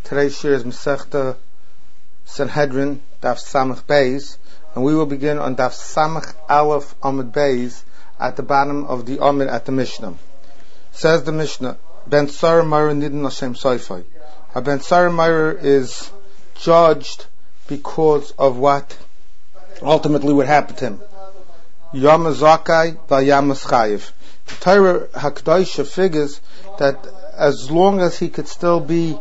Today's shir is Masechta Sanhedrin, Daf Samach Beis, and we will begin on Daf Samach Aleph Amud Beis at the bottom of the Amud at the Mishnah. Says the Mishnah, Ben Sarah Meir Nidin Hashem Soifai. Ben Sarah Meir is judged because of what ultimately would happen to him. Yom Zakai Vayam Chayiv. The Torah Hakdosha figures that as long as he could still be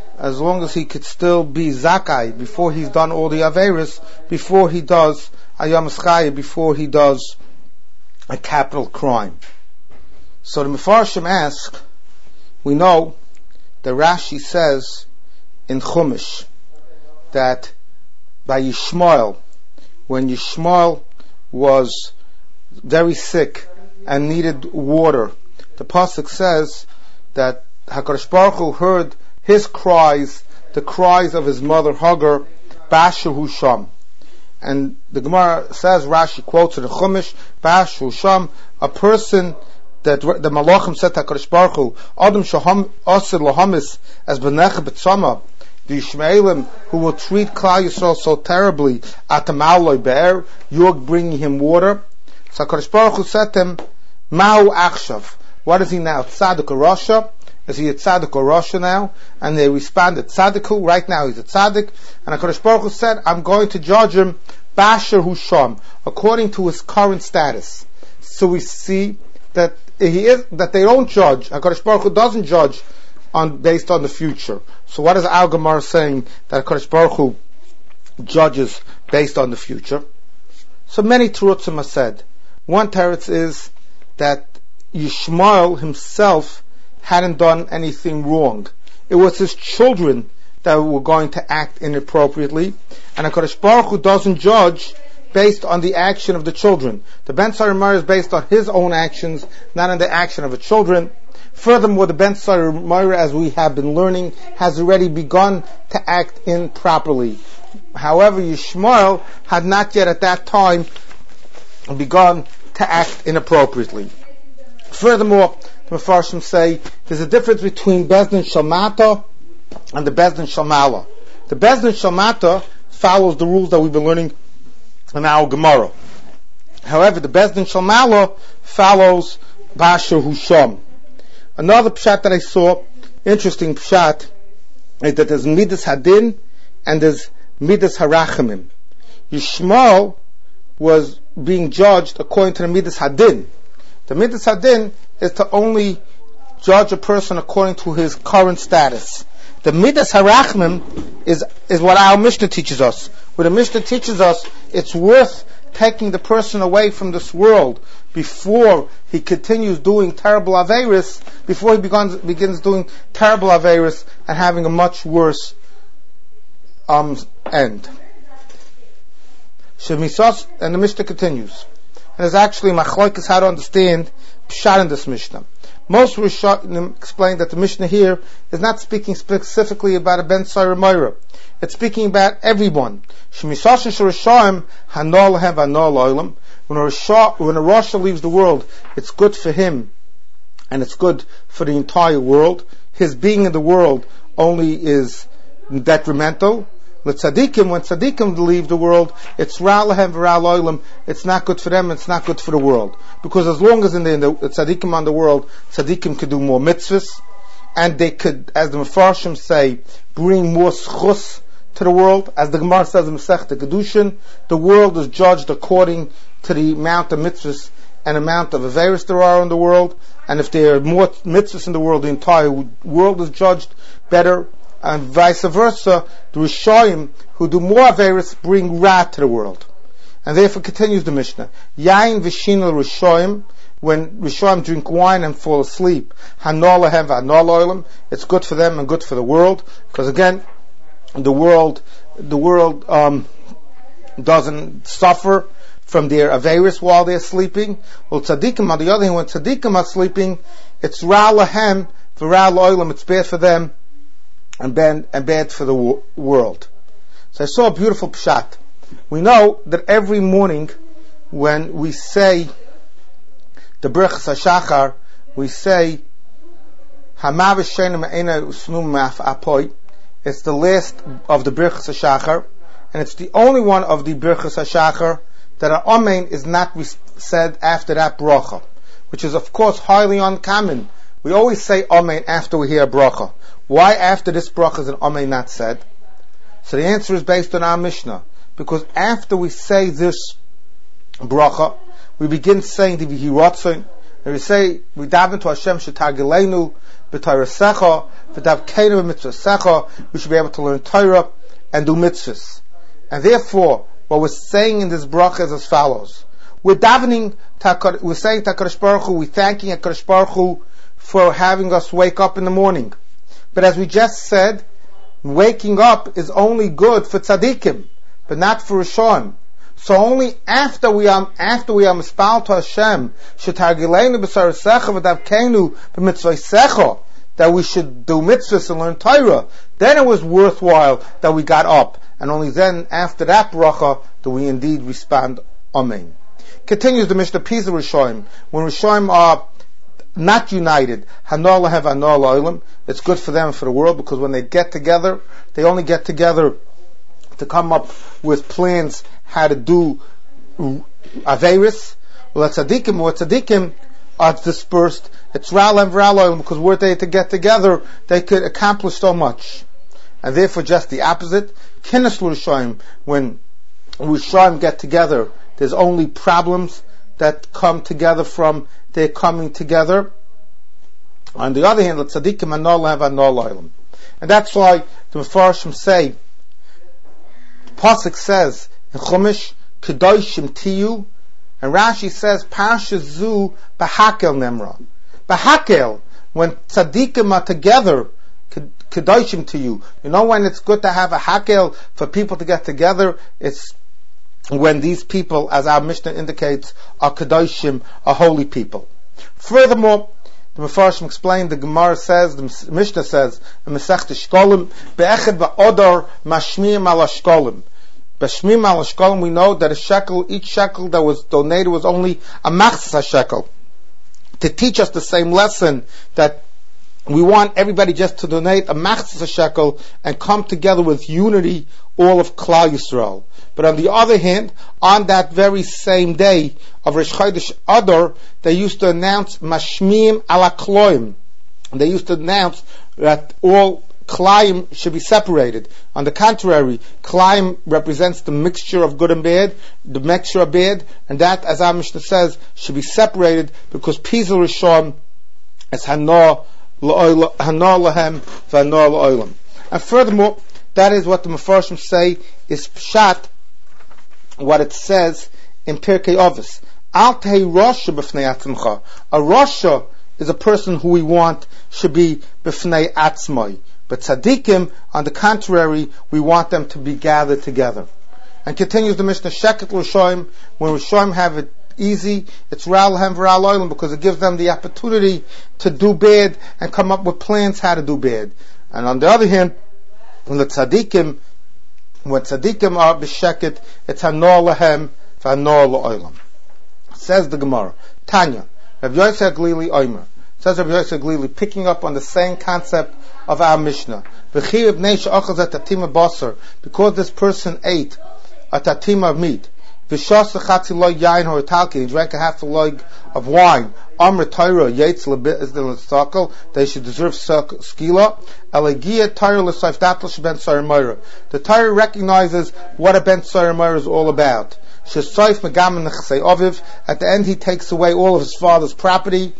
Zakai before he's done all the Averis, before he does Ayam Chayiv, before he does a capital crime. So the Mefarshim ask, we know that Rashi says in Chumash that by Yishmael, when Yishmael was very sick and needed water, the pasuk says that HaKadosh Baruch Hu heard his cries, the cries of his mother Hagar, Bashar Husham. And the Gemara says, Rashi quotes in the Chumash, Bashar Husham, a person that the Malachim said to HaKadosh Baruch Hu, Adam Shaham Asir Lahamis as Benech B'tzama, the Ishmaelim who will treat Klal Yisrael so terribly, Atamaloi Be'er, you're bringing him water. So HaKadosh Baruch Hu said to him, Ma'u Achshav. What is he now? Tzaddik or Rasha? Is he a tzaddik or Rasha now? And they responded, Tzaddiku, right now he's a tzaddik. And HaKadosh Baruch Hu said, I'm going to judge him, Bashar Husham, according to his current status. So we see that that they don't judge. HaKadosh Baruch Hu doesn't judge based on the future. So what is Al Gemara saying that HaKadosh Baruch Hu judges based on the future? So many terutzim are said. One teretz is that Yishmael himself hadn't done anything wrong. It was his children that were going to act inappropriately, and HaKadosh Baruch Hu doesn't judge based on the action of the children. The Ben Sarah Meir is based on his own actions, not on the action of the children. Furthermore, the Ben Sarah Meir, as we have been learning, has already begun to act improperly. However, Yishmael had not yet at that time begun to act inappropriately. Furthermore, the Mefarshim say there's a difference between Bezdin Shalmata and the Bezdin Shalmala. The Bezdin Shalmata follows the rules that we've been learning in our Gemara. However, the Bezdin Shalmala follows Bashar Husham. Another pshat that I saw, interesting pshat, is that there's Midas Hadin and there's Midas Harachamim. Yishmael was being judged according to the Midas Hadin. The Midas Hadin is to only judge a person according to his current status. The Midas Harachmim is what our Mishnah teaches us. What the Mishnah teaches us, it's worth taking the person away from this world before he continues doing terrible Averis, before he begins doing terrible Averis and having a much worse end. Shemisas, and the Mishnah continues. And there's actually machlokes how to understand pshat in this Mishnah. Most Rishonim explain that the Mishnah here is not speaking specifically about a Ben Sarah Meir. It's speaking about everyone. When a Rasha leaves the world, it's good for him, and it's good for the entire world. His being in the world only is detrimental. When tzaddikim leave the world, it's ra lahem v'ra lo'olam. It's not good for them, it's not good for the world. Because as long as in the tzaddikim on the world, tzaddikim could do more mitzvahs, and they could, as the Mefarshim say, bring more schus to the world. As the Gemara says in Masechta Kedushin, the world is judged according to the amount of mitzvahs and amount of averis there are in the world. And if there are more mitzvahs in the world, the entire world is judged better. And vice versa, the Rishayim who do more Averis bring Ra to the world. And therefore continues the Mishnah. Yain v'shinel Rishayim, when Rishayim drink wine and fall asleep, Hanol lahem v'hanol oilam, it's good for them and good for the world, because again, the world doesn't suffer from their Averis while they're sleeping. Well, tzaddikim, on the other hand, when tzaddikim are sleeping, it's Ra lahem v'ra lo'olam, it's bad for them and bad for the world. So I saw a beautiful pshat. We know that every morning when we say the Birchas HaShachar, we say It's the last of the Birchas HaShachar, and it's the only one of the Birchas HaShachar that an Amen is not said after that bracha, which is of course highly uncommon. We always say Amen after we hear a bracha. Why after this bracha is an Amen not said? So the answer is based on our Mishnah, because after we say this bracha, we begin saying the V'hiratzon, and we daven to Hashem Shetagilenu b'Torah v'davkeinu b'mitzvasecha. We should be able to learn Torah and do mitzvahs. And therefore, what we're saying in this bracha is as follows: we're davening, we're saying to HaKadosh Baruch Hu, we're thanking HaKadosh Baruch Hu for having us wake up in the morning. But as we just said, waking up is only good for tzaddikim, but not for Rishon. So only after we are mispal to Hashem, shetargileinu b'sarasecha v'davkeinu b'mitzvasecha, that we should do mitzvahs and learn Torah, then it was worthwhile that we got up. And only then, after that bracha, do we indeed respond, Amen. Continues the Mishnah, Pisa Rishoim. When Rishoim are not united, Hanor lahev Hanor la'olam, it's good for them and for the world, because when they get together, they only get together to come up with plans how to do Averis. Well, tzaddikim are dispersed. It's Ra'al and Ra'al, because were they to get together, they could accomplish so much. And therefore, just the opposite. Kinnis l'Rishoim, when Rishoim get together, there's only problems that come together from their coming together. On the other hand, the tzaddikim Hanor lahev Hanor la'olam. And that's why the Mefarshim say, Pasuk says in Chumash, Kedoshim Tiyu, and Rashi says, Parsha Zu B'Hakel Nemra. B'Hakel, when tzaddikim are together, Kedoshim Tiyu. You know when it's good to have a Hakel for people to get together? It's when these people, as our Mishnah indicates, are Kedoshim, are holy people. Furthermore, the Mefarshim explained, the Gemara says, the Mishnah says, in Masechta Shkolim, Be'echad ba'odor mashmiyim ala shkolim. B'shmiyim ala shkolim, we know that each shekel that was donated was only a machzas shekel. To teach us the same lesson that we want everybody just to donate a machzas shekel and come together with unity, all of Klal Yisrael. But on the other hand, on that very same day of Rosh Chodesh Adar, they used to announce Mashmim ala Kloim. They used to announce that all Klaim should be separated. On the contrary, Klaim represents the mixture of good and bad, the mixture of bad, and that, as our Mishnah says, should be separated, because Pizul Rishon is Hanor lahem v'Hanor la'olam. And furthermore, that is what the Mefarshim say is Pshat, what it says in Pirkei Avos. Al tehei Rasha b'fnei atzmcha. A Rasha is a person who we want should be b'fnei atzmai. But tzaddikim, on the contrary, we want them to be gathered together. And continues the Mishnah, Sheket l'Rishoim, when Rishoim have it easy, it's Ra'al lahem v'Ra'al la'olam, because it gives them the opportunity to do bad and come up with plans how to do bad. And on the other hand, when tzaddikim are b'sheket, it's Hanor lahem v'Hanor la'olam. Says the Gemara, Tanya, Rabbi Yosef Glili Omer. Says Rabbi Yosef Glili, picking up on the same concept of our Mishnah. Because this person ate a tatima of meat, he drank a half a log of wine, they should deserve skila. The Torah recognizes what a ben Saramir is all about. At the end, he takes away all of his father's property.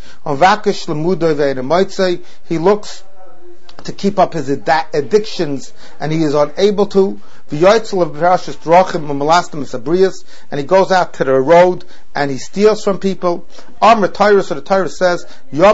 He looks to keep up his addictions, and he is unable to. And he goes out to the road and he steals from people. So the Torah says,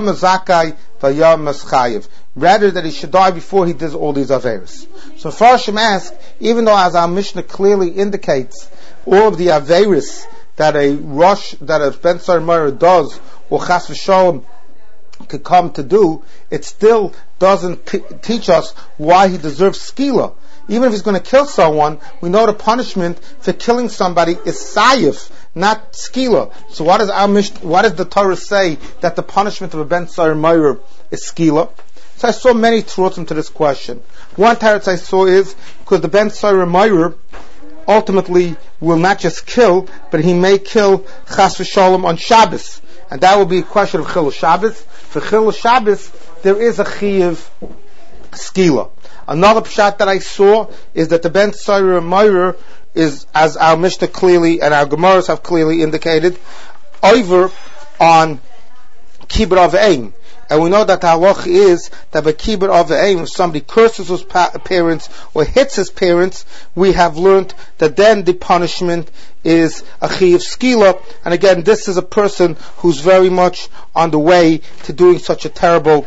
rather that he should die before he does all these averos. So Farshim ask, even though as our Mishnah clearly indicates all of the averos that a Ben Saramir does, or Chas v'Sholom could come to do, it still doesn't teach us why he deserves skila. Even if he's going to kill someone, we know the punishment for killing somebody is sayif, not skila. So what does the Torah say that the punishment of a ben Saramir is skila? So I saw many truths into this question. One teretz I saw is because the Ben Soyer Meyer ultimately will not just kill, but he may kill Chas v'Shalom on Shabbos. And that will be a question of Chilul Shabbos. For Chilul Shabbos, there is a Chiyuv Skila. Another pshat that I saw is that the Ben Soyer Meyer is, as our Mishnah clearly and our Gemaras have clearly indicated, over on Kibbur of Aim. And we know that the halach is that by Kibbur of Aim, if somebody curses his parents or hits his parents, we have learned that then the punishment is a Chiyuv Skila. And again, this is a person who's very much on the way to doing such a terrible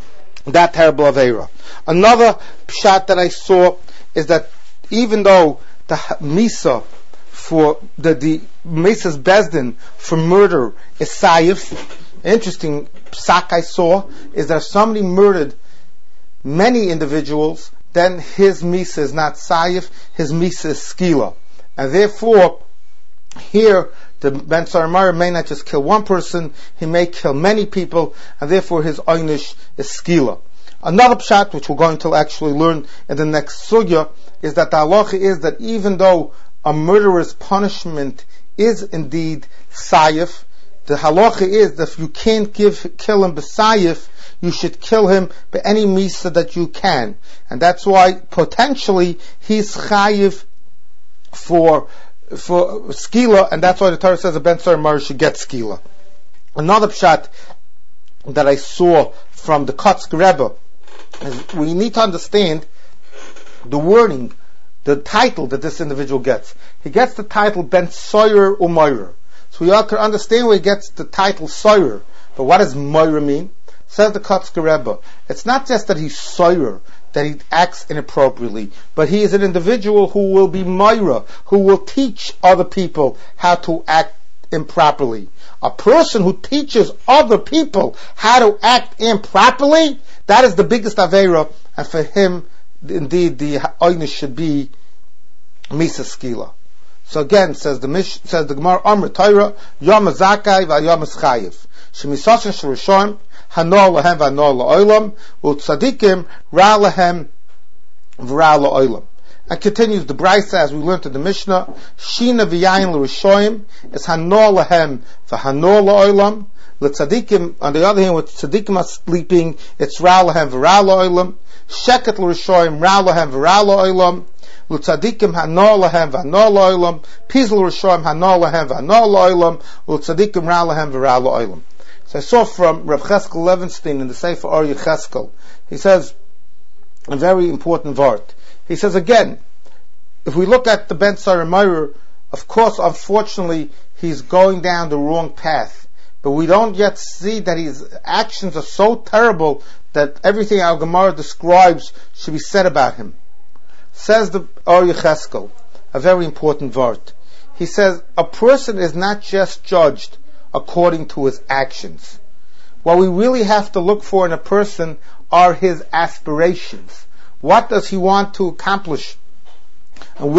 Aveira. Another pshat that I saw is that even though the Misa for the Misa's Bezdin for murder is Sayif, interesting psak I saw is that if somebody murdered many individuals, then his Misa is not Sayif, his Misa is Skila. And therefore, here, the Ben Soyer Meyer may not just kill one person, he may kill many people, and therefore his Einish is Skila. Another pshat, which we're going to actually learn in the next sugya, is that the halacha is that even though a murderer's punishment is indeed sayif, the halacha is that if you can't kill him b'sayif, you should kill him by any misa that you can. And that's why potentially he's chayiv for skila, and that's why the Torah says a Ben Soyer Meyer should get skila. Another pshat that I saw from the Kotzk Rebbe is we need to understand the wording, the title that this individual gets. He gets the title Ben Soyer Umayr. So we ought to understand where he gets the title Soyer. But what does Moira mean? Says the Kotzk Rebbe, it's not just that he's Soyer, that he acts inappropriately, but he is an individual who will be Moira, who will teach other people how to act improperly. A person who teaches other people how to act improperly, that is the biggest Aveira, and for him, indeed, the Einish should be Misa Skila. So again, says the Gemara, Amr Torah, Yom Zakai v'Yom Chayiv. Shemisasin Shirishon, Hanor Lahem v'Hanor La'olam, U'Tzadikim Ra Lahem V'Ra La'olam. And continues the Brisa as we learned in the Mishnah, Shina v'Yayin L'Rishoyim, is Hanor Lahem v'Hanor La'olam. L'Tzadikim, on the other hand, with Tzadikim are sleeping, it's Ra Lahem V'Ra La'olam. Sheket L'Rishoyim, Ra Lahem V'Ra La'olam. L'tzadikim hanor lahem v'hanor la'olam, pizl rishoyim hanor lahem v'hanor la'olam, l'tzadikim ra lahem v'ra la'olam. So I saw from Rav Cheskel Levenstein in the Sefer Or Yecheskel, he says a very important word. He says again, if we look at the Ben Soyer Meyer, of course, unfortunately, he's going down the wrong path. But we don't yet see that his actions are so terrible that everything our Gemara describes should be said about him. Says the Or Yecheskel, a very important word. He says, a person is not just judged according to his actions. What we really have to look for in a person are his aspirations. What does he want to accomplish? And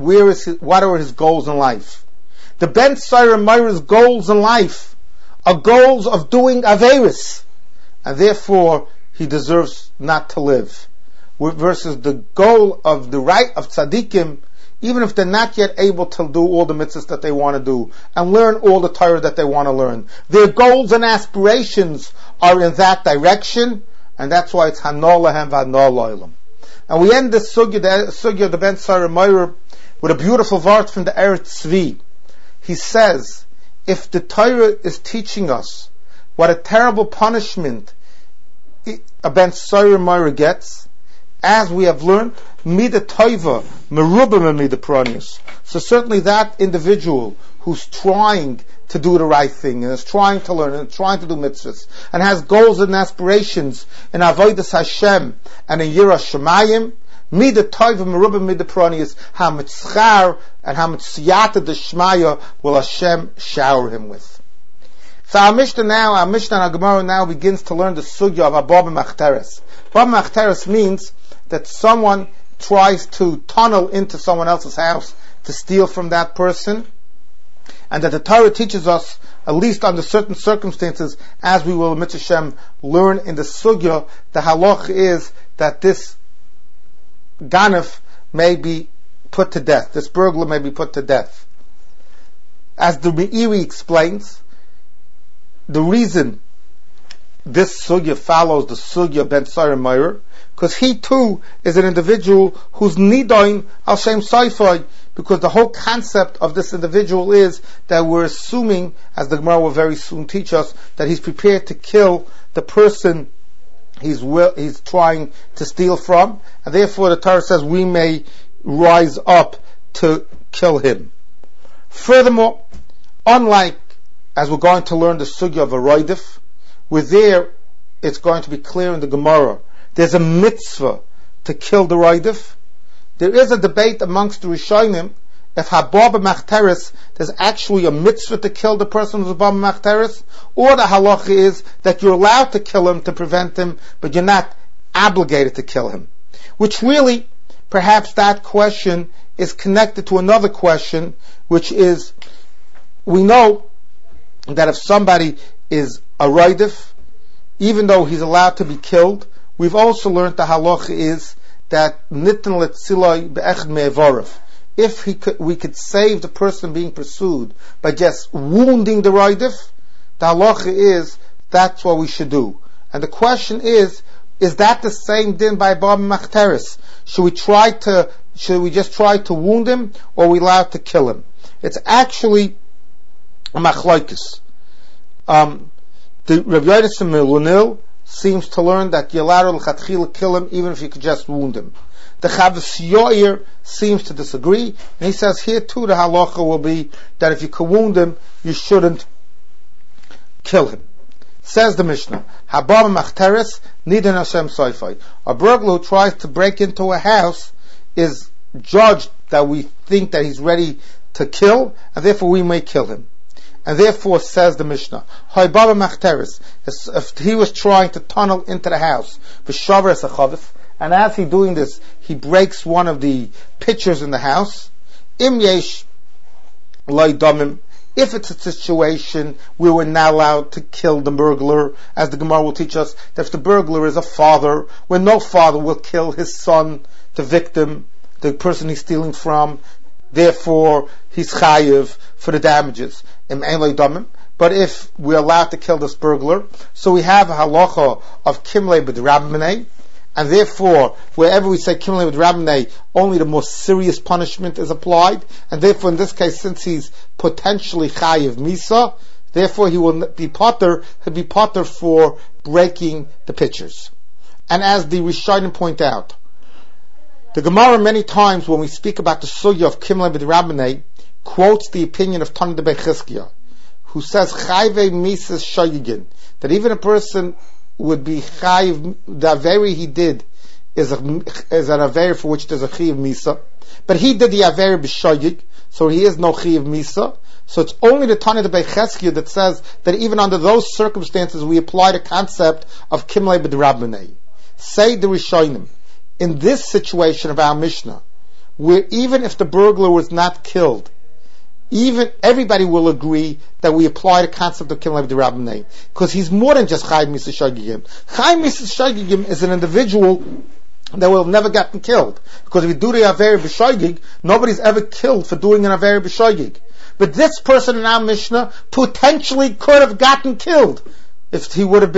what are his goals in life? The Ben Soyer Meyer's goals in life are goals of doing Averis, and therefore he deserves not to live. Versus the goal of the right of tzaddikim, even if they're not yet able to do all the mitzvahs that they want to do and learn all the Torah that they want to learn. Their goals and aspirations are in that direction, and that's why it's Hanor Lahem v'Hanor La'olam. And we end this sugya of the Ben Soyer Meyer with a beautiful verse from the Eretz Tzvi. He says, if the Torah is teaching us what a terrible punishment a Ben Soyer Meyer gets, as we have learned, Mida Toiva, Merubim Mida Pronius. So certainly that individual who's trying to do the right thing, and is trying to learn, and trying to do mitzvahs, and has goals and aspirations in Avodas Hashem, and in Yiras Shemayim, Mida Toiva, Merubim Mida Pronius, how much schar, and how much siyata d'shmaya will Hashem shower him with. So our Mishnah and our Gemara now begins to learn the sugya of Abba B'Machteres. Abba B'Machteres means that someone tries to tunnel into someone else's house to steal from that person, and that the Torah teaches us, at least under certain circumstances, as we will, Mitzvah Shem, learn in the Sugya, the halach is that this ganef may be put to death, this burglar may be put to death. As the Meiri explains, the reason this Sugya follows the Sugya Ben Sarim Meir, because he too is an individual who's nidoin al shem saifai, because the whole concept of this individual is that we're assuming, as the Gemara will very soon teach us, that he's prepared to kill the person he's trying to steal from, and therefore the Torah says we may rise up to kill him. Furthermore, unlike, as we're going to learn the Sugya of a Roidif, where there it's going to be clear in the Gemara, there's a mitzvah to kill the Roidif. There is a debate amongst the Rishonim if Hababa Machteres, there's actually a mitzvah to kill the person who's Hababa Machteres, or the halacha is that you're allowed to kill him to prevent him, but you're not obligated to kill him. Which really, perhaps that question is connected to another question, which is, we know that if somebody is a Roidif, even though he's allowed to be killed, we've also learned the halacha is that nitin letziloi be'echad me'evorav. If we could save the person being pursued by just wounding the Roidif, the halacha is that's what we should do. And the question is that the same din by Bab Machteres? Should we just try to wound him, or are we allowed to kill him? It's actually a machlokes. The Rav Yonasan Melunil seems to learn that you're allowed to l'chatchila kill him even if you could just wound him. The Chavos Yair seems to disagree, and he says here too the halacha will be that if you could wound him, you shouldn't kill him. Says the Mishnah, Hababa Machteres Nidan Hashem Soifai. A burglar who tries to break into a house is judged that we think that he's ready to kill, and therefore we may kill him. And therefore, says the Mishnah, Hababa Machteres, if he was trying to tunnel into the house, v'shavar es hachavif, and as he's doing this, he breaks one of the pitchers in the house, im yesh loy damim, if it's a situation where we're not allowed to kill the burglar, as the Gemara will teach us, that if the burglar is a father, when no father will kill his son, the victim, the person he's stealing from, therefore he's chayiv for the damages. But if we're allowed to kill this burglar, so we have a halacha of kimle b'drabminei, and therefore wherever we say kimle b'drabminei, only the most serious punishment is applied, and therefore in this case, since he's potentially chayiv misa, therefore he will be potter. He'll be potter for breaking the pitchers. And as the Rishonim point out, the Gemara many times when we speak about the sugya of kimle b'drabminei quotes the opinion of Tana de Bechizkiah, who says chayve misas shayigin, that even a person would be chayiv, the averi he did is an averi for which there's a chayiv misa, but he did the averi b'shayig, so he is no chayiv misa. So it's only the Tana de Bechizkiah that says that even under those circumstances we apply the concept of kimle b'drabminei. Say the Rishonim, in this situation of our Mishnah, where even if the burglar was not killed, even everybody will agree that we apply the concept of Kimle b'drabminei, because he's more than just Chayiv Misa Shagigim. Chayiv Misa Shagigim is an individual that will have never gotten killed, because if you do the Averi B'Shagig, nobody's ever killed for doing an Averi B'Shagig. But this person in our Mishnah potentially could have gotten killed if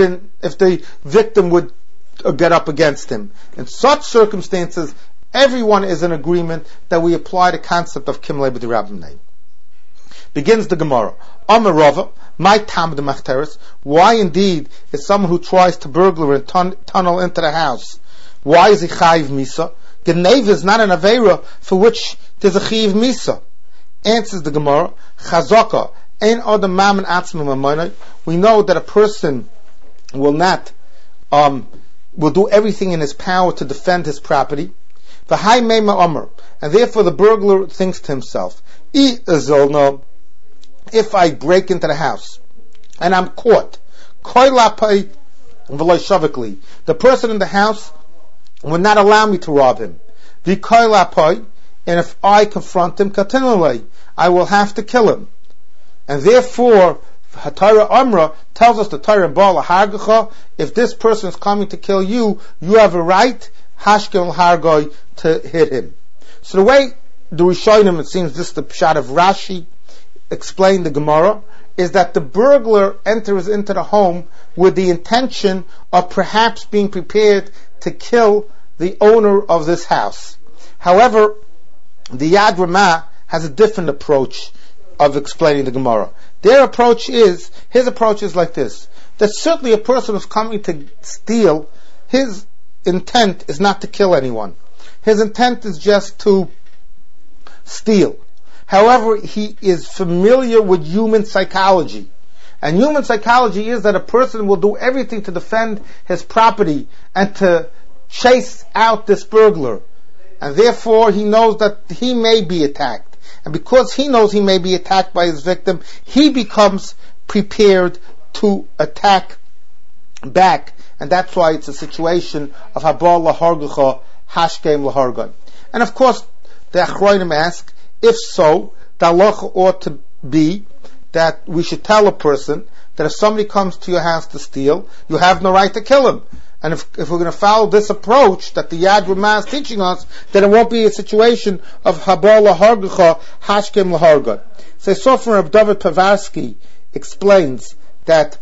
the victim would get up against him. In such circumstances, everyone is in agreement that we apply the concept of Kimle b'drabminei. Begins the Gemara. Amar Rava, my tam de machteres. Why indeed is someone who tries to burglar and tunnel into the house? Why is he chayiv misa? Geneva is not an avera for which there's a chayiv misa. Answers the Gemara. Chazaka ein adam mammon atzmim amonai. We know that a person will not will do everything in his power to defend his property. V'hai meima amar, and therefore the burglar thinks to himself, if I break into the house and I'm caught, the person in the house will not allow me to rob him. And if I confront him, I will have to kill him. And therefore, Torah Amra tells us the Torah Baal Hargacha, if this person is coming to kill you, you have a right, Hashkem Hargoy, to hit him. So the way the Rishonim, it seems this is the pshat of Rashi, explained the Gemara, is that the burglar enters into the home with the intention of perhaps being prepared to kill the owner of this house. However, the Yad Ramah has a different approach of explaining the Gemara. His approach is like this, that certainly a person who's coming to steal, his intent is not to kill anyone. His intent is just to steal. However, he is familiar with human psychology. And human psychology is that a person will do everything to defend his property and to chase out this burglar. And therefore he knows that he may be attacked. And because he knows he may be attacked by his victim, he becomes prepared to attack back. And that's why it's a situation of Habal lahargucha, hashkem lahargan. And of course, the Achronim ask, if so, the halacha ought to be that we should tell a person that if somebody comes to your house to steal, you have no right to kill him. And if we're going to follow this approach that the Yad Ramah is teaching us, then it won't be a situation of Habal lahargucha, hashkem lahargan. So Sofer Reb David Povarsky explains that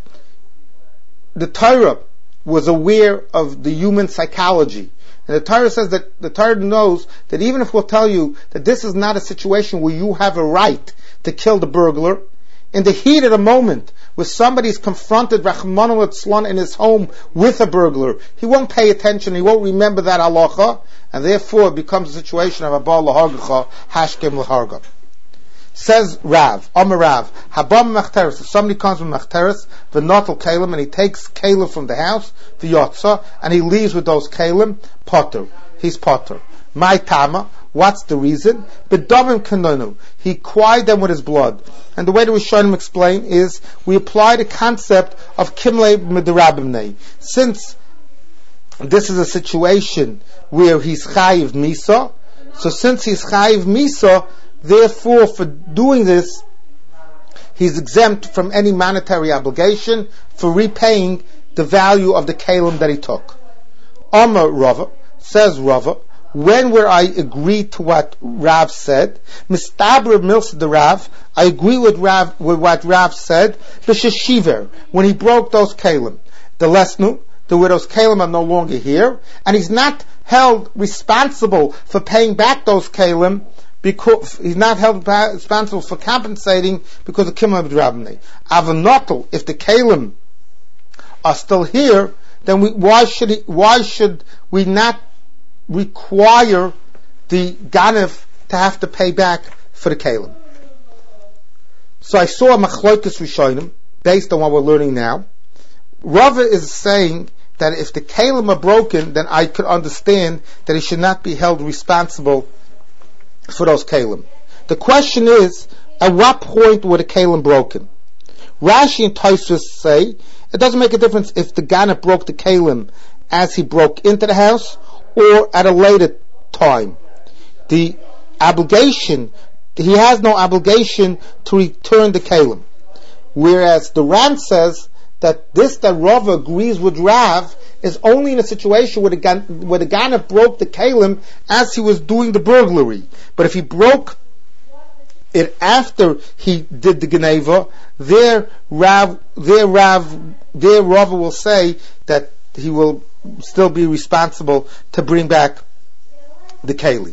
the Torah was aware of the human psychology. And the Torah says that the Torah knows that even if we'll tell you that this is not a situation where you have a right to kill the burglar, in the heat of the moment, where somebody's confronted Rachmana litzlan in his home with a burglar, he won't pay attention, he won't remember that halacha, and therefore it becomes a situation of a Baal lahargacha, hashkem laharga. Says Rav, Amar Rav, Habam Machteres, if somebody comes with Machteres, v'notel kalim, and he takes kalim from the house, v'yotza, and he leaves with those kalim, potter, he's potter. My tama, what's the reason? B'damim kanonu, he quied them with his blood. And the way the Rishonim explain is, we apply the concept of kimle midrabimnei. Since this is a situation where he's chayiv misa, so since he's chayiv misa, therefore, for doing this, he's exempt from any monetary obligation for repaying the value of the kalim that he took. Amar Rava, says Rava, when will I agree to what Rav said? Mistabra milsa the Rav, I agree with what Rav said, b'sheshiver, when he broke those kalim. The lesnu, the widow's kalim are no longer here, and he's not held responsible for paying back those kalim, because he's not held responsible for compensating because of Kimla B'drabnei. Avanotel, if the Kalim are still here, then why should we not require the Ganef to have to pay back for the Kalim? So I saw a Machloikis Rishonim, based on what we're learning now. Rava is saying that if the Kalim are broken, then I could understand that he should not be held responsible for those kalim. The question is, at what point were the kalim broken? Rashi and Tosfos say it doesn't make a difference if the Ganef broke the kalim as he broke into the house or at a later time. The obligation, he has no obligation to return the kalim. Whereas the Ran says that Rava agrees with Rav is only in a situation where the Ganef broke the kalim as he was doing the burglary. But if he broke it after he did the Geneva, there Rava will say that he will still be responsible to bring back the keli.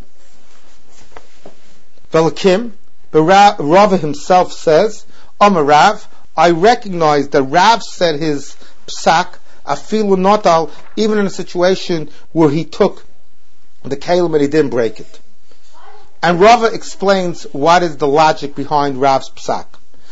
Velakim, Rava himself says, Amar Rav, I recognize that Rav said his psak, afilu notal, even in a situation where he took the kalim and he didn't break it. And Rava explains what is the logic behind Rav's psak.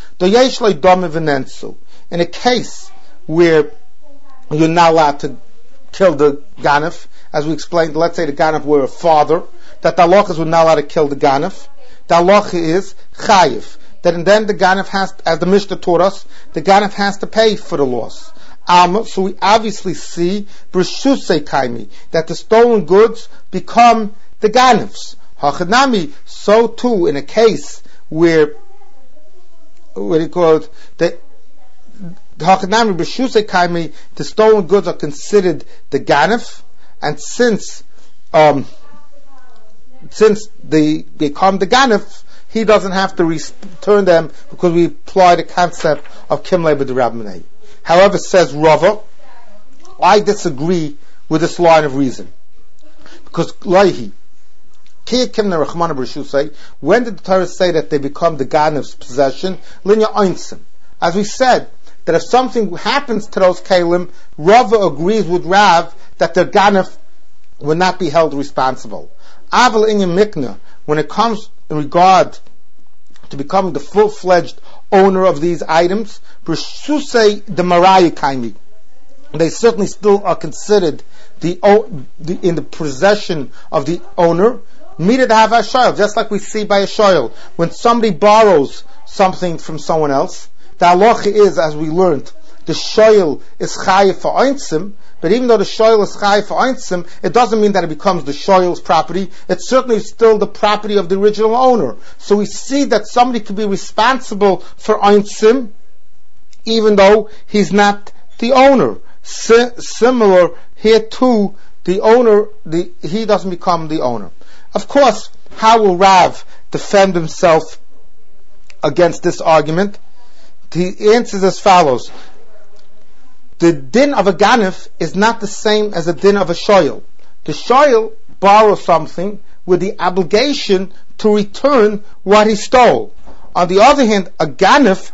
In a case where you're not allowed to kill the Ganef, as we explained, let's say the Ganef were a father, that the halachas were not allowed to kill the Ganef. The halacha is chayiv. That then the Ganef has, as the Mishnah taught us, the Ganef has to pay for the loss. So we obviously see b'reshusei kaimi, that the stolen goods become the Ganef's. Hachanami, so too in a case where what he called the stolen goods are considered the ganef, and since they become the ganef, he doesn't have to return them because we apply the concept of kimlei b'derabbanei. However, says Rava, I disagree with this line of reason, because when did the Torah say that they become the ganef's possession? Linya einsim. As we said, that if something happens to those kalim, Rava agrees with Rav that the ganef will not be held responsible. Aval inyam mikna, when it comes in regard to becoming the full-fledged owner of these items, B'shusei the Maraya Kaimi, they certainly still are considered in the possession of the owner. Mida have a shoyl, just like we see by a shoyl. When somebody borrows something from someone else, the halacha is, as we learned, the shoyl is chayiv for einsim, but even though the shoyl is chayiv for einsim, it doesn't mean that it becomes the shoyl's property. It's certainly still the property of the original owner. So we see that somebody could be responsible for einsim, even though he's not the owner. Similar here too, the owner, he doesn't become the owner. Of course, how will Rav defend himself against this argument? He answers as follows. The din of a ganef is not the same as the din of a shoyl. The shoyl borrows something with the obligation to return what he stole. On the other hand, a ganef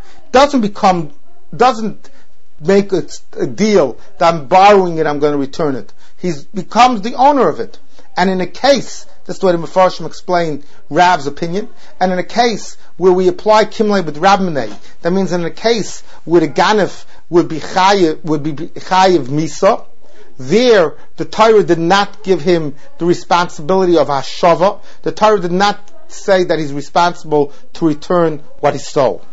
doesn't make a deal that I'm borrowing it, I'm going to return it. He becomes the owner of it. And in a case, that's the way the Mefarshim explained Rav's opinion, and in a case where we apply kimlei b'derabbanei, that means in a case where the ganef would be chayiv misa, there the Torah did not give him the responsibility of hashava. The Torah did not say that he's responsible to return what he stole.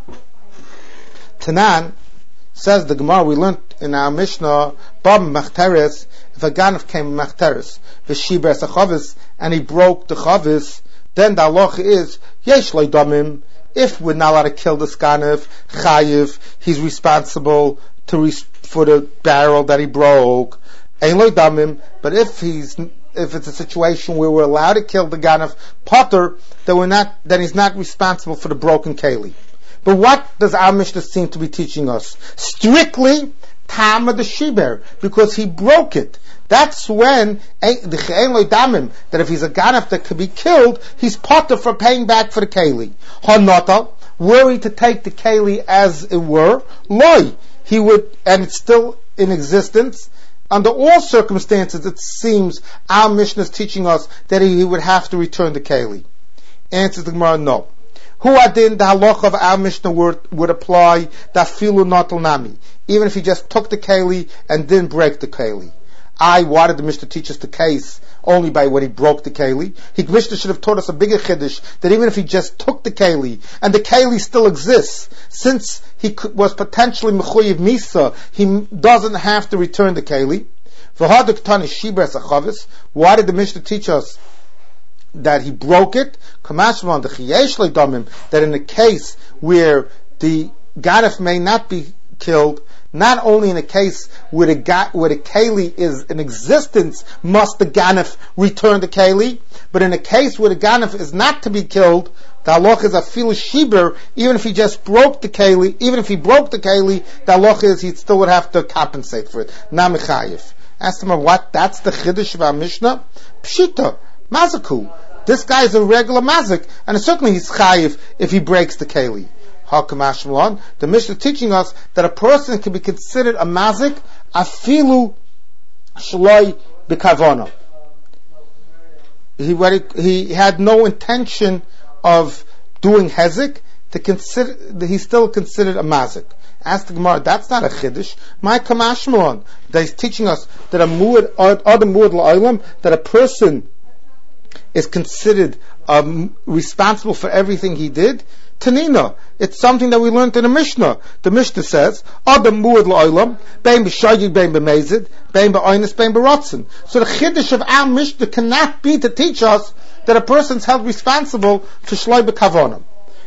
Tanan, says the Gemara, we learned in our Mishnah, Bab Machteres, if a ganef came Machteres, V'shibres a chavis, and he broke the chavis, then the halacha is, Yesh lo damim, if we're not allowed to kill this ganef, chayiv, he's responsible for the barrel that he broke, Ein lo damim, but if it's a situation where we're allowed to kill the ganef, potter, then he's not responsible for the broken keli. But what does our Mishnah seem to be teaching us? Strictly, Tama the Shiber, because he broke it. That's when, that if he's a ganef that could be killed, he's potter for paying back for the keli. Hanota, were he to take the keli as it were, loy, he would, and it's still in existence. Under all circumstances, it seems our Mishnah is teaching us that he would have to return the keli. Answers the Gemara, no. Who adin the halacha of our Mishnah would apply that filu natal nami, even if he just took the keli and didn't break the keli. Why did the Mishnah teach us the case only by when he broke the keli? Mishnah should have taught us a bigger chiddush that even if he just took the keli and the keli still exists, since he was potentially mechuyev misa, he doesn't have to return the keli. Why did the Mishnah teach us that he broke it? That in a case where the ganef may not be killed, not only in a case where the keli is in existence, must the ganef return the keli, but in a case where the ganef is not to be killed, the halacha is afilu shiber, even if he just broke the keli, even if he broke the keli, the halacha is he still would have to compensate for it. Na mechayev. Ask him what? That's the chiddush of our Mishnah? Pshita. Mazaku. This guy is a regular mazik, and certainly he's chayiv if he breaks the keli. The Mishnah is teaching us that a person can be considered a mazik afilu shloi b'kavana. He had no intention of doing hezek, he's still considered a mazik. Ask the Gemara, that's not a chiddush. My kamashmalon, that he's teaching us that that a person is considered responsible for everything he did. Tanina, it's something that we learned in the Mishnah. The Mishnah says, Adam muad la'olam, bein b'shayid, bein b'mezid, bein b'oinus, bein b'rotzen. So the chiddush of our Mishnah cannot be to teach us that a person is held responsible for shloi b'kavonam.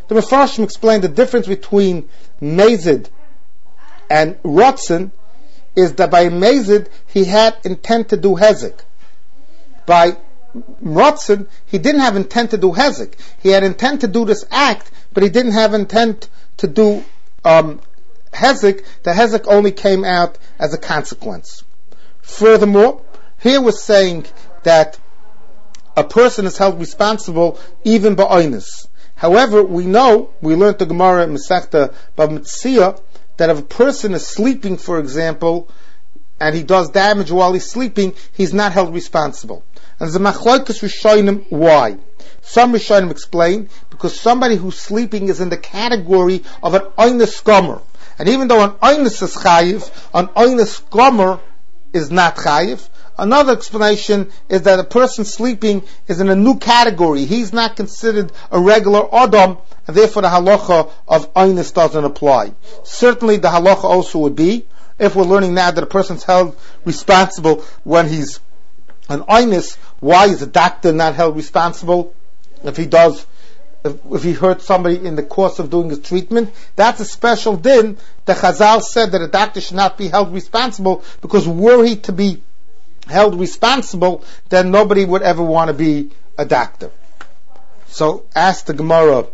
The Mefarshim explained the difference between Mezid and Rotzen is that by Mezid he had intent to do Hezek. By Rotzen he didn't have intent to do Hezek. He had intent to do this act, but he didn't have intent to do Hezek. The Hezek only came out as a consequence. Furthermore, here we're saying that a person is held responsible even by oinus. However, we learned the Gemara in Masechta Bava Metzia, that if a person is sleeping, for example, and he does damage while he's sleeping, he's not held responsible. And the Machlokes Rishonim, why? Some Rishonim explain, because somebody who's sleeping is in the category of an oinus gomer. And even though an oinus is chayiv, an oinus gomer is not chayiv. Another explanation is that a person sleeping is in a new category. He's not considered a regular Adam, and therefore the halacha of oinus doesn't apply. Certainly the halacha also would be, if we're learning now that a person's held responsible when he's an oinus, why is a doctor not held responsible if he hurt somebody in the course of doing his treatment? That's a special din. The Chazal said that a doctor should not be held responsible, because were he to be held responsible, then nobody would ever want to be a doctor. So ask the Gemara,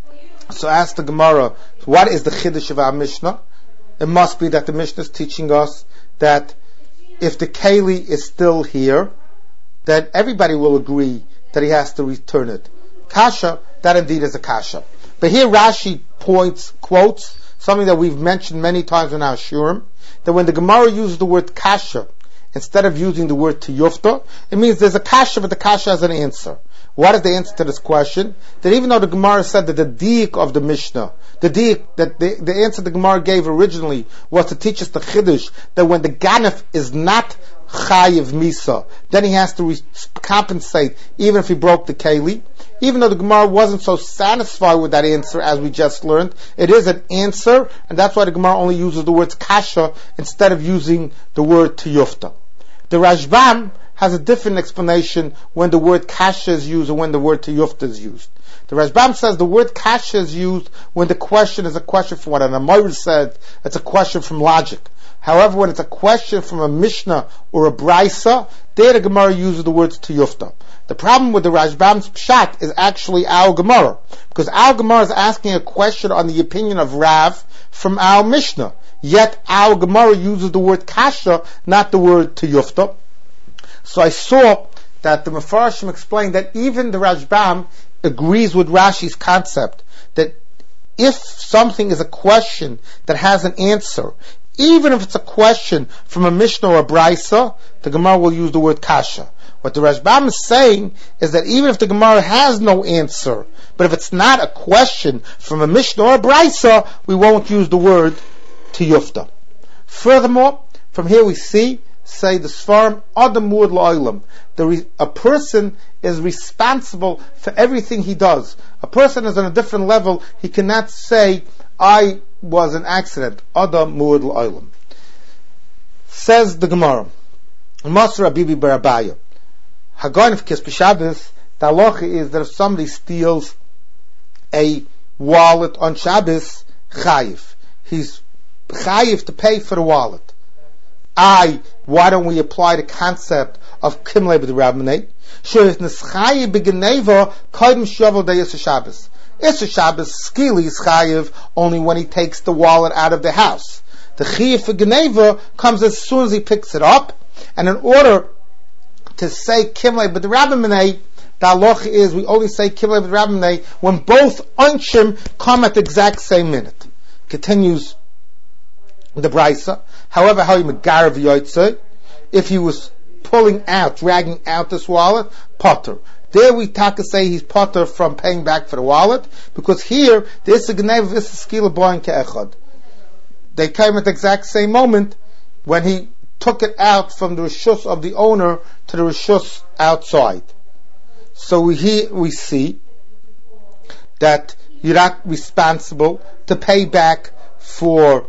what is the Chiddush of our Mishnah? It must be that the Mishnah is teaching us that if the Keli is still here, then everybody will agree that he has to return it. Kasha, that indeed is a kasha. But here Rashi quotes something that we've mentioned many times in our shurim, that when the Gemara uses the word kasha, instead of using the word tiyufta, it means there's a kasha, but the kasha has an answer. What is the answer to this question? That even though the Gemara said that the diik of the Mishnah, the answer the Gemara gave originally was to teach us the chiddush, that when the ganef is not chayiv misa, then he has to compensate even if he broke the keli. Even though the Gemara wasn't so satisfied with that answer as we just learned, it is an answer, and that's why the Gemara only uses the word kasha instead of using the word tiyufta. The Rashbam has a different explanation when the word kasha is used and when the word tiyufta is used. The Rashbam says the word kasha is used when the question is a question from what an Amoyer said, it's a question from logic. However, when it's a question from a Mishnah or a Braisa, there the Gemara uses the words tiyufta. The problem with the Rashbam's pshat is actually our Gemara, because our Gemara is asking a question on the opinion of Rav from our Mishnah. Yet our Gemara uses the word kasha, not the word tiyufta. So I saw that the Mefarshim explained that even the Rashbam agrees with Rashi's concept, that if something is a question that has an answer, even if it's a question from a Mishnah or a Braisa, the Gemara will use the word kasha. What the Rashbam is saying is that even if the Gemara has no answer, but if it's not a question from a Mishnah or a Braisa, we won't use the word tiyufta. Furthermore, from here we say the Sfarim, Adam Muad La'olam. A person is responsible for everything he does. A person is on a different level. He cannot say, I was an accident. Adam Muad La'olam. Says the Gemara, Masra Bibi Barabaya. Hagan of Kisp Shabbos, the halacha is that if somebody steals a wallet on Shabbos, chayiv. He's chayiv to pay for the wallet. Why don't we apply the concept of Kimlei b'Rabbanei? She'is neschayiv b'geneva kodim shovel deyis Shabbos. Issa Shabbos skili is chayiv only when he takes the wallet out of the house. The chayiv for geneva comes as soon as he picks it up, and in order to say Kimlei b'Rabbanei, the halacha is we only say Kimlei b'Rabbanei when both unshim come at the exact same minute. Continues the Braisa. However, how you megarav yotzei, if he was dragging out this wallet, potter. There we taka say he's potter from paying back for the wallet, because here there's a gnev, this is skila boin ke'echad. They came at the exact same moment when he took it out from the rishus of the owner to the rishus outside. So we see that you're not responsible to pay back for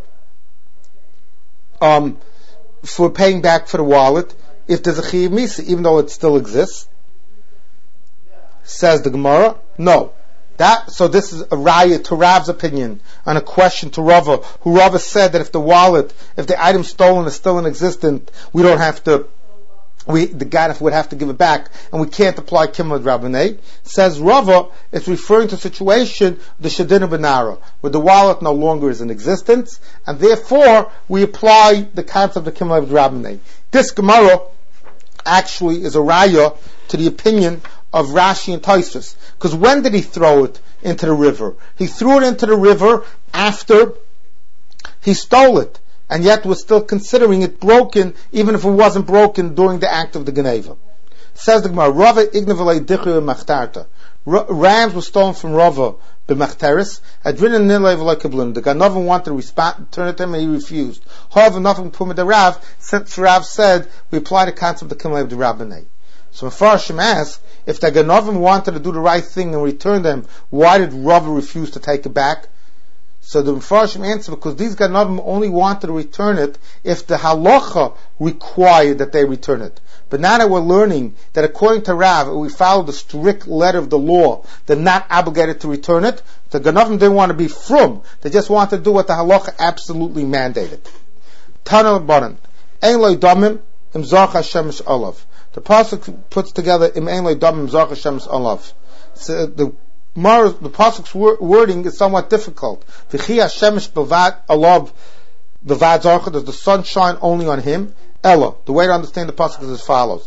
paying back for the wallet if there's a chiyuv misa, even though it still exists. Says the Gemara, no. So this is a raya to Rav's opinion on a question to Rava, who Rava said that if the item stolen is still in existence, we don't have to, the ganef would have to give it back, and we can't apply Kimla Rabbanei. Says Rava, it's referring to a situation, the Shadina Benara, where the wallet no longer is in existence, and therefore we apply the concept of Kimla Rabbanei. This Gemara actually is a raya to the opinion of Rashi and Tosfos. Because when did he throw it into the river? He threw it into the river after he stole it, and yet was still considering it broken, even if it wasn't broken during the act of the Geneva. Says the Gemara, Rava ignavalei dichri machtarta. Rams were stolen from Rava b'machteris. Adrinan nilei v'lei kablun. The Ganovim wanted to return it to him, and he refused. However, nothing puma de Rav, since Rav said, we apply the concept of the Kimlei of the Rabbanei. So Mefarshim asked, if the Ganovim wanted to do the right thing and return them, why did Rava refuse to take it back? So the Mefarshim answered, because these Ganovim only wanted to return it if the halacha required that they return it. But now that we're learning that according to Rav, we follow the strict letter of the law, they're not obligated to return it. The Ganovim didn't want to be frum. They just wanted to do what the halacha absolutely mandated. Tana Baran. Ein loy damim im zarch hashemesh olav. The pasuk puts together im ein loy damim im zarch hashemesh olav. So the pasuk's wording is somewhat difficult. V'chi hashemesh b'vad olav b'vad zarcha. Does the sun shine only on him? Ella. The way to understand the pasuk is as follows: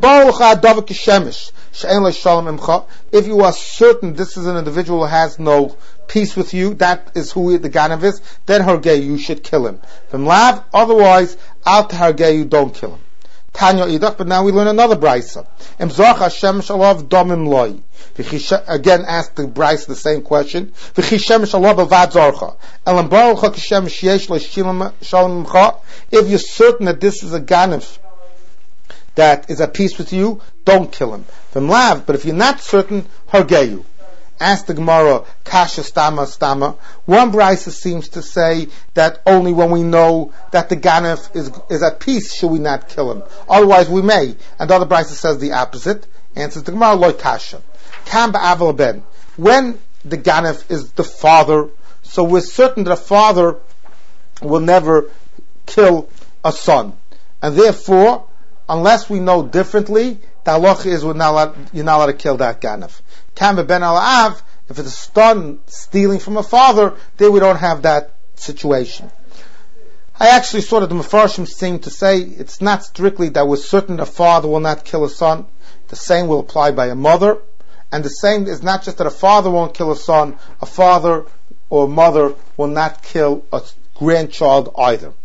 if you are certain this is an individual who has no peace with you, that is who the ganav is, then hargei, you should kill him. From lav, otherwise, al hargei, you don't kill him. Tanya idach, but now we learn another brisa. Imzach Hashem shalav domim loy. Again, ask the brisa the same question. If you're certain that this is a ganef that is at peace with you, don't kill him. But if you're not certain, hargeyu. Ask the Gemara, kasha stama. One brisa seems to say that only when we know that the ganef is at peace should we not kill him. Otherwise we may. And the other brisa says the opposite. Answers the Gemara, loy kasha. When the ganef is the father, so we're certain that a father will never kill a son. And therefore, unless we know differently, the halacha is you're not allowed to kill that ganef. If it's a son stealing from a father, then we don't have that situation. I actually saw that the Mefarshim seem to say it's not strictly that we're certain a father will not kill a son. The same will apply by a mother. And the same is not just that a father won't kill a son, a father or mother will not kill a grandchild either.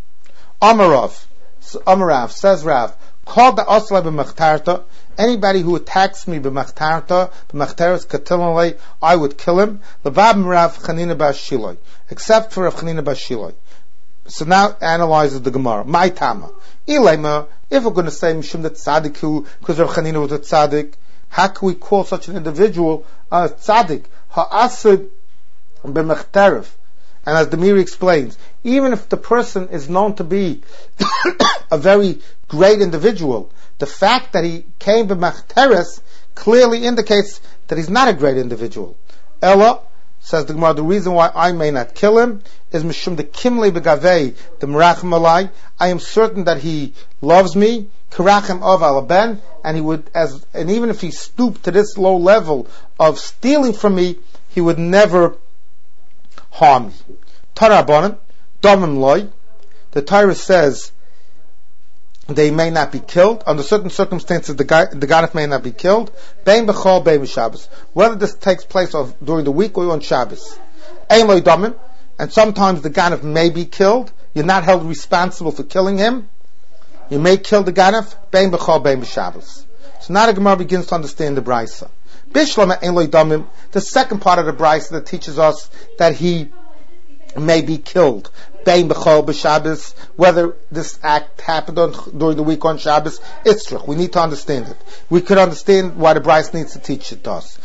Amarav, says Rav, called the Asla b'machtarta, anybody who attacks me b'machtarta, b'machteres katilale, I would kill him, l'bab Rav Chanina bas Shiloi, except for Rav Chanina bas Shiloi. So now analyzes the Gemara. My Tama. Ilema, if we're going to say Mishum that tzaddiku, because Rav Chanina was a tzaddik, how can we call such an individual a tzaddik? Ha'asid b'machterev. And as the Miri explains, even if the person is known to be a very great individual, the fact that he came b'machteres clearly indicates that he's not a great individual. Ella, says the Gemara, the reason why I may not kill him is mishum the kimle begavei the merachem alai. I am certain that he loves me, karachem of alaben, and he would, and even if he stooped to this low level of stealing from me, he would never harm me. Tarabanan, domim loy. The Torah says they may not be killed under certain circumstances. The ganef may not be killed. Bein b'chol, bein b'Shabbos. Whether this takes place during the week or on Shabbos. Ein loy domim. And sometimes the ganef may be killed. You're not held responsible for killing him. You may kill the ganef. Bein b'chol, bein b'Shabbos. So now the Gemara begins to understand the brisa. Bishlama ein loy domim. The second part of the brisa that teaches us that he may be killed. Bein b'chol b'Shabbos, whether this act happened during the week on Shabbos, itzrich. We need to understand it. We could understand why the Bryce needs to teach it to us.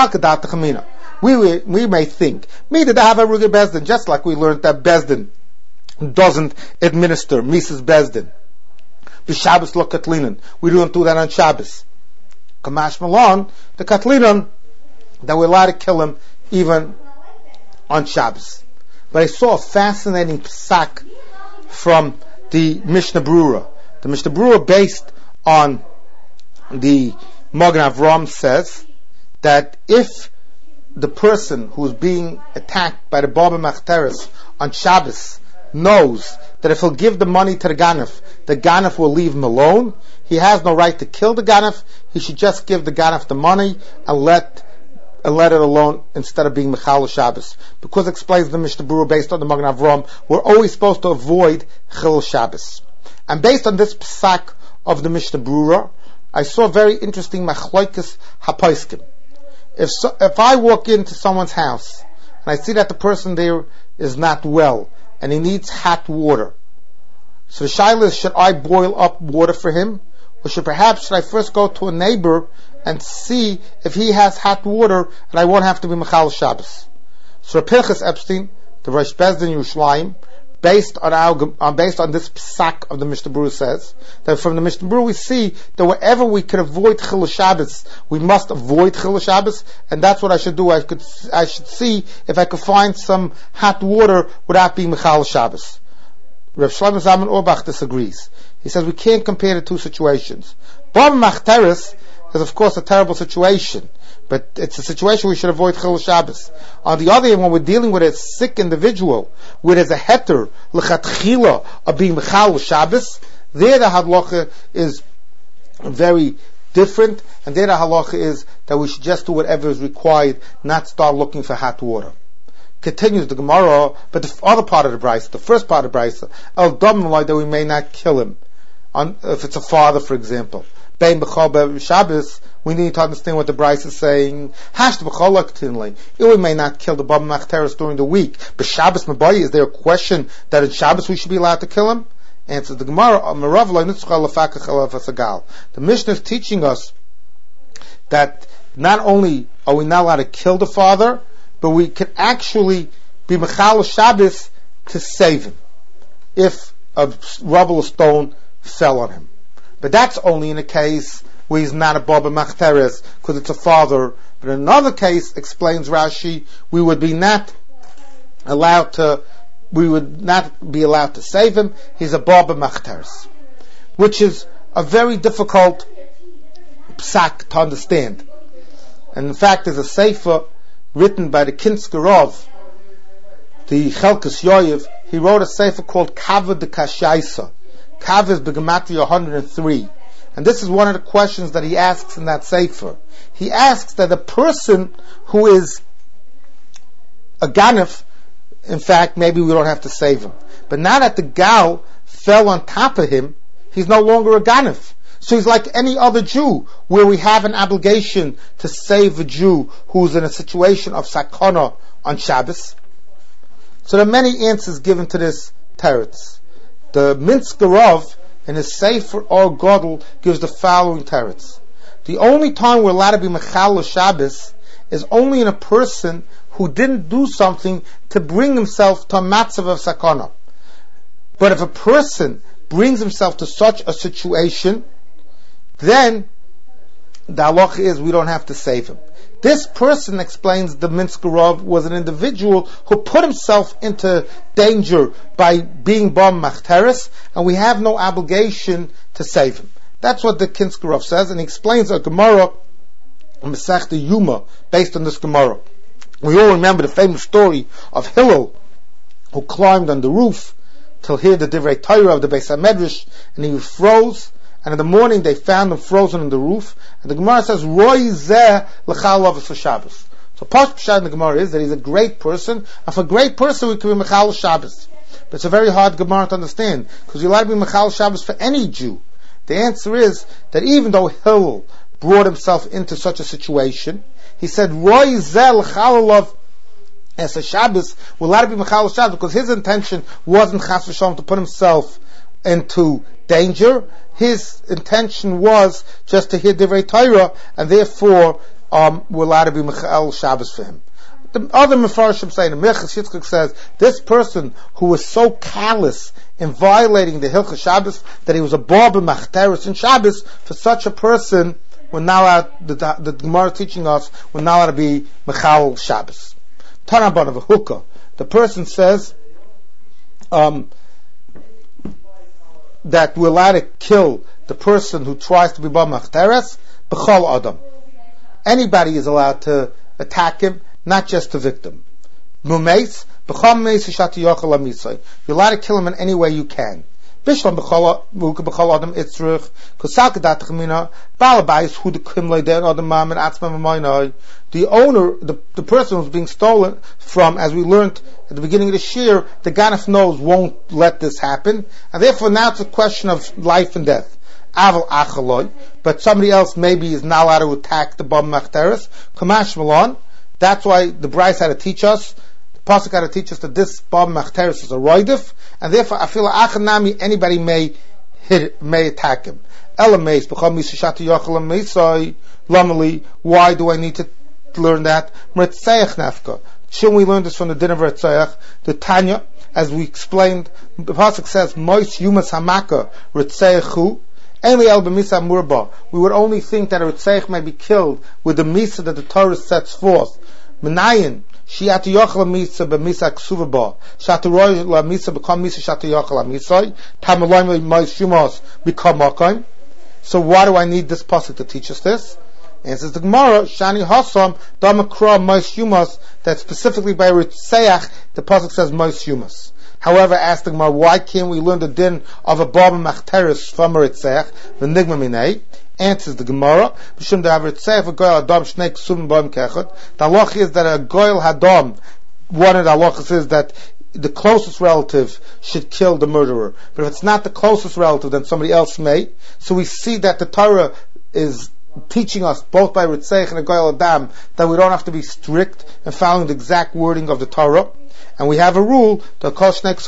We may think, just like we learned that Bezdin doesn't administer Mises Bezdin. B'Shabbos lo Katlinan. We don't do that on Shabbos. Kamash Malon, the Katlinan, that we're allowed to kill him, even on Shabbos. But I saw a fascinating psak from the Mishnah Brura. The Mishnah Brura, based on the Magen Avram, says that if the person who is being attacked by the Baba Machteres on Shabbos knows that if he'll give the money to the Ganef will leave him alone, he has no right to kill the Ganef. He should just give the Ganef the money and let it alone instead of being Mechal Shabbos. Because it explains the Mishnah Brura based on the Magen Avram, we're always supposed to avoid Chil Shabbos. And based on this psak of the Mishnah Brura, I saw a very interesting Machloikes HaPoskim. If I walk into someone's house and I see that the person there is not well and he needs hot water, so the shaila is, should I boil up water for him, or should I first go to a neighbor and see if he has hot water and I won't have to be Mechal Shabbos? So Pinchas Epstein, the Rosh Bezdin Yerushalayim, based on this psak of the Mishnah Brura, says that from the Mishnah Brura we see that wherever we can avoid Chil Shabbos, we must avoid Chil Shabbos, and that's what I should do. I should see if I could find some hot water without being Mechal Shabbos. Rav Shlomo Zalman Auerbach disagrees. He says we can't compare the two situations. Baba Machteres is of course a terrible situation, but it's a situation we should avoid Chil Shabbos. On the other hand, when we're dealing with a sick individual, where there's a heter l'chatchila of being Mechal Shabbos, there the halacha is very different, and there the halacha is that we should just do whatever is required, not start looking for hot water. Continues the Gemara, but the other part of the Brisa, the first part of the Brisa, El Dom, like that we may not kill him, if it's a father, for example. Bein b'chol Shabbos, we need to understand what the Brisa is saying. Hasht b'chol aktinli. We may not kill the Baba Machteres during the week. But Shabbos Mabayi, is there a question that in Shabbos we should be allowed to kill him? Answers the Gemara, the Mishnah is teaching us that not only are we not allowed to kill the father, but we can actually be Mechal Shabbos to save him if a rubble or stone fell on him. But that's only in a case where he's not a Baba Machteres, because it's a father. But in another case, explains Rashi, we would not be allowed to save him. He's a Baba Machteres, which is a very difficult psak to understand. And in fact, there's a sefer written by the Kinsker Rov, the Chelkas Yoyev. He wrote a sefer called Kavod de Kashaisa. Kav is Begematria 103. And this is one of the questions that he asks in that sefer. He asks that a person who is a ganef, in fact, maybe we don't have to save him. But now that the gal fell on top of him, he's no longer a ganef. So he's like any other Jew, where we have an obligation to save a Jew who's in a situation of sakana on Shabbos. So there are many answers given to this teretz. The Minsker Rov, in his Sefer Or Godel, gives the following teretz. The only time we're allowed to be Mechal Shabbos is only in a person who didn't do something to bring himself to a matzav of sakana. But if a person brings himself to such a situation, then the halacha is we don't have to save him. This person, explains the Minsker Rov, was an individual who put himself into danger by being Baba Machteres, and we have no obligation to save him. That's what the Kinsker Rov says, and he explains a Gemara, a Masechta Yuma, based on this Gemara. We all remember the famous story of Hillel, who climbed on the roof till hear the Divrei Torah of the Beis HaMedrash, and he froze. And in the morning they found him frozen in the roof. And the Gemara says, Roi zeh l'chal avos Shabbos. So Pashut Pshat in the Gemara is that he's a great person, and for a great person we can be Mechal Shabbos. But it's a very hard Gemara to understand, because you're allowed to be Mechal Shabbos for any Jew. The answer is that even though Hillel brought himself into such a situation, he said, Roi zeh l'chal av as a Shabbos, we're allowed to be Mechal Shabbos, because his intention wasn't Chas v'Shalom to put himself into danger. His intention was just to hear Divrei Torah, and therefore we're allowed to be Mechal Shabbos for him. The other Mefarshim say, the Minchas Yitzchak says, this person who was so callous in violating the Hilchos Shabbos that he was a Baba Machteres in Shabbos, for such a person, we're now the Gemara teaching us, we're now allowed to be Mechal Shabbos. Tanabana of hookah. The person says that we're allowed to kill the person who tries to be b'machteres b'chol adam. Anybody is allowed to attack him, not just the victim. Mumeis b'chol meis shati yochel amisay. You're allowed to kill him in any way you can. Bishlam b'chol adam itzrich kosal kedat chmina balabais hu de kimlei den adam mam and atzma mamayna. The owner, the person who's being stolen from, as we learned at the beginning of the shir, the ganef knows won't let this happen, and therefore now it's a question of life and death. Aval achaloi, but somebody else maybe is not allowed to attack the bam machteres. Kamash malon. That's why the Bryce had to teach us. The pasuk had to teach us that this bam machteres is a roidif, and therefore afila achanami anybody may attack him. Elameis b'chol misashati yochel ameisai lamali. Why do I need to learn that? Mritzeich nafka. Shouldn't we learn this from the din of Ritzeich? The Tanya, as we explained, the pasuk says, Mois yumas hamaka Ritzeichu. We would only think that a Ritzeich may be killed with the Misa that the Torah sets forth. Menayin, Shiatu Yochel Misa b'Misa Ksuvaba, Shatu Roy La Misa become Misa Shatu Yochel Misai, Tamalayim Mois Shumos become Makayim. So why do I need this pasuk to teach us this? And it says the Gemara, Shani Hasam, Damakra Mois Shumos, that specifically by Ritzeich, the pasuk says Mois Shumos. However, asked the Gemara, why can't we learn the din of a bab machteres from a Ritzeich? V'nigma minei. Answers the Gemara, B'shum da Ritzeich v'goyel hadam shnei ksuvim b'am kechot. The halach is that a goyel hadam, one of the halachas is that the closest relative should kill the murderer. But if it's not the closest relative, then somebody else may. So we see that the Torah is teaching us, both by Ritzeich and a goyel hadam, that we don't have to be strict in following the exact wording of the Torah. And we have a rule, and that's why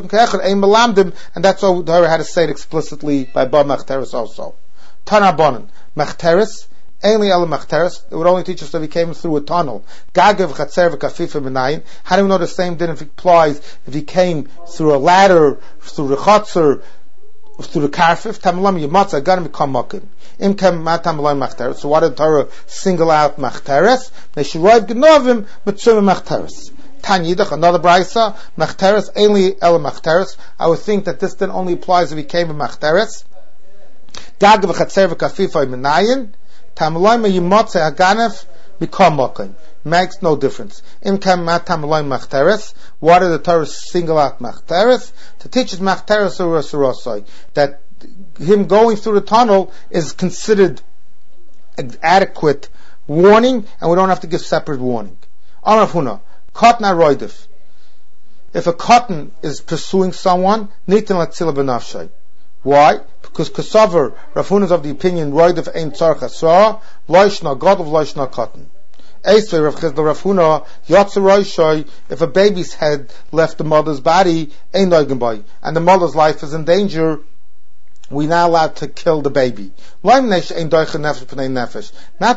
the Torah had to say it explicitly by Ba Machteres also. Tanabonin, Machteres, only El Machteres, it would only teach us that he came through a tunnel. Gagav Chatzer v'Kafif B'nayin. How do we know the same din if it applies if he came through a ladder, through the Chatzer, through the Karfif? Tamalam Yematzah, Ganim Kamakim. Imkem Matamalam Machteres. So why did the Torah single out Machteres? Neshiroiv Genovim, Mitzum Machteres. Tanyidach, another braysa, machteres, only el machteres. I would think that this then only applies if he came a machteres. Gag v'chatzer v'kafifa minayin, tamaloy meyimotze haganef mikam mokim. Makes no difference. Imkam mat tamaloy machteres. Why did the Torah single out machteres? To teach us machteres or surosai, that him going through the tunnel is considered adequate warning, and we don't have to give separate warning. Amar Huna. Cotton roidif. If a cotton is pursuing someone, nitin latzila b'nafshay. Why? Because Kosover, Rav Huna is of the opinion, roidif ain't tzarech asra, loishna god of loishna cotton. Eisvei Rav Chizda Rav Huna, yotze roishay, if a baby's head left the mother's body, ain't noigen boy, and the mother's life is in danger, we're not allowed to kill the baby. Loim nesh ain't doichen nefesh p'nei nefesh. Not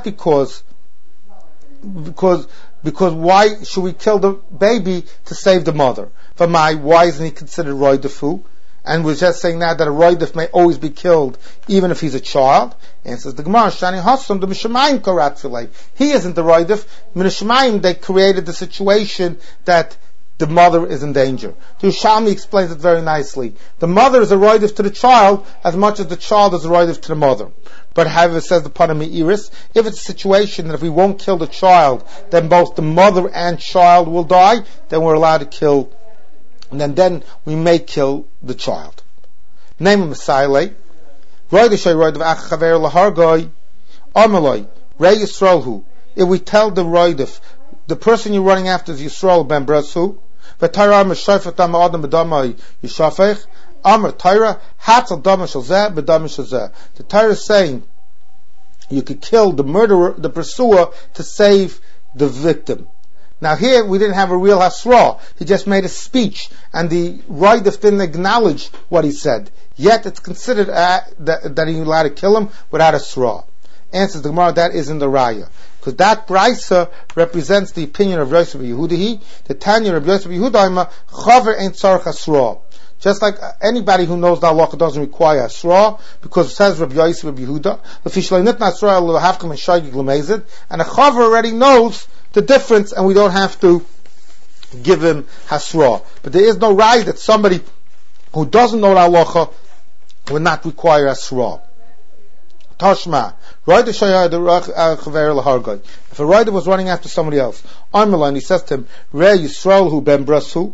because why should we kill the baby to save the mother? Why isn't he considered roidefu? And we're just saying now that a roidef may always be killed even if he's a child. And says the Gemara, Shani Hassam, the Mishamayim Karat Filei. He isn't the roidef. Mishamayim, they created the situation that the mother is in danger. The Yerushalmi explains it very nicely. The mother is a roidef to the child as much as the child is a roidef to the mother. But however, says the Panami Iris, if it's a situation that if we won't kill the child, then both the mother and child will die, then we're allowed to kill, and then we may kill the child. Name of Messiah, if we tell the roidef, the person you're running after is Yisrael ben Brasu, the Torah is saying you could kill the murderer, the pursuer, to save the victim. Now here we didn't have a real hasra. He just made a speech, and the roidef didn't acknowledge what he said. Yet it's considered that he's allowed to kill him without a hasra. Answers the Gemara, that isn't the raya. Because that brisa represents the opinion of Yosef Yehudahi. The Tanya of Yosef Yehudahi, chaver ain't tzarech hasra. Just like anybody who knows the halacha doesn't require asra, because it says Rabbi Yosef Yehuda, and a chaver already knows the difference, and we don't have to give him hasra. But there is no right that somebody who doesn't know the halacha would not require hasra. Tashma, if a rider was running after somebody else, and he says to him, Re Yisrael hu ben brasu,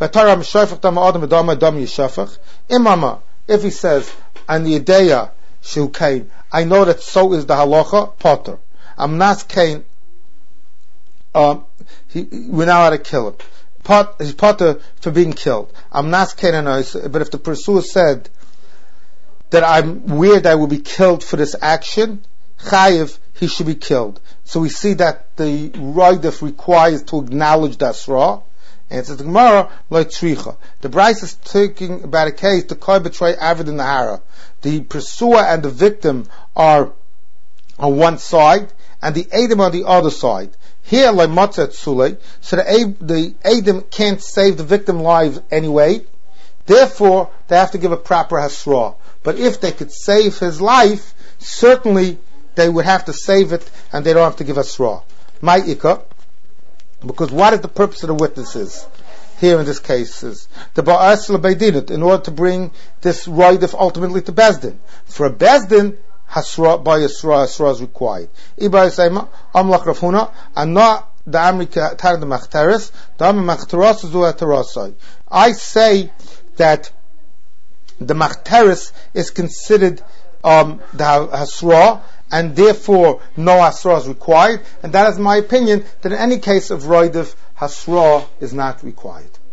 imama, if he says, and the ideya shu kain, I know that so is the halacha, potter. I'm not kain, we're now out to kill him. He's potter for being killed. I'm not kain, but if the pursuer said that I'm weird, I will be killed for this action, chayiv, he should be killed. So we see that the Roidif requires to acknowledge the Asra, and it says the Gemara, like Tzricha. The Bryce is talking about a case, the Koi betray Avid in the Hara. The pursuer and the victim are on one side, and the Adam on the other side. Here, like Matzah Tzulei, so the Adam can't save the victim live anyway, therefore, they have to give a proper Hasra. But if they could save his life, certainly they would have to save it, and they don't have to give Hasra. My Ikka, because what is the purpose of the witnesses here in this case? Is the Ba'as L'Beidinut, in order to bring this Roidif ultimately to Bezdin. For a Bezdin, Hasra by Hasra is required. Ibrahim Seima, Amlach Rafuna, and not the Amrika Tar the Machteres, the Amrika Machteres, I say that the Machteres is considered the Hasra, and therefore no Hasra is required, and that is my opinion, that in any case of Roidif, Hasra is not required.